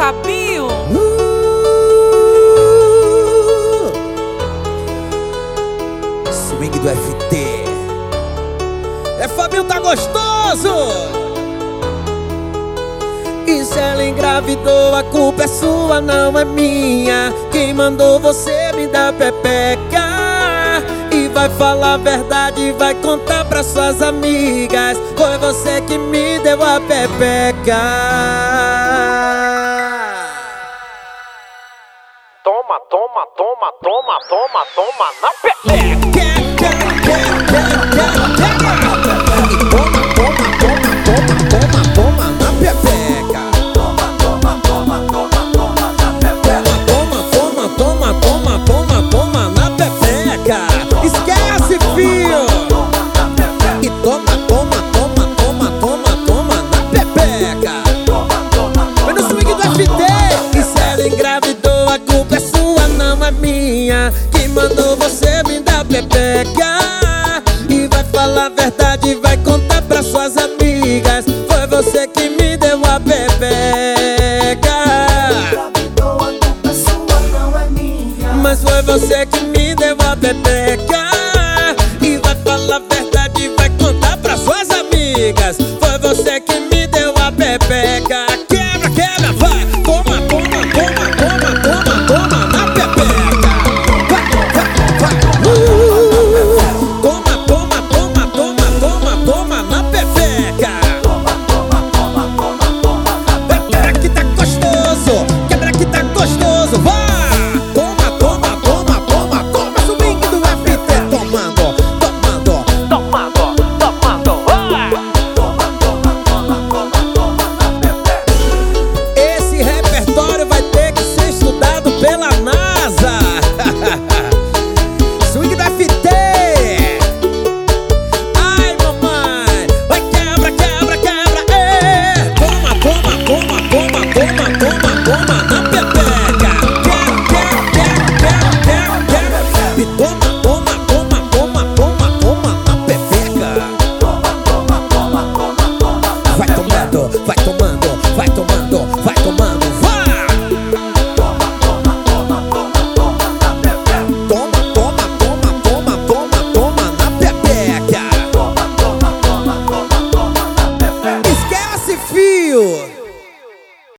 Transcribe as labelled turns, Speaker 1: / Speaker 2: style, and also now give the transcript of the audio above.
Speaker 1: Fabinho.
Speaker 2: Swing do FT. É, Fabinho tá gostoso. E se ela engravidou, a culpa é sua, não é minha. Quem mandou você me dar pepeca? E vai falar a verdade, vai contar pra suas amigas. Foi você que me deu a pepeca.
Speaker 3: Toma, toma, toma, toma, toma, toma na pepeca.
Speaker 2: Toma na pepeca. Toma na pepeca. Esquece, filho. E toma na pepeca. Foi no swing do FT. E se ela engravidou, a culpa é sua, não é minha. Quem mandou você me dar pepeca? E vai falar a verdade, vai contar pra suas amigas. Foi você que me deu a pepeca. Mas foi você que me deu a pepeca. E vai falar a verdade, vai contar pra suas amigas. Foi você que me deu a pepeca.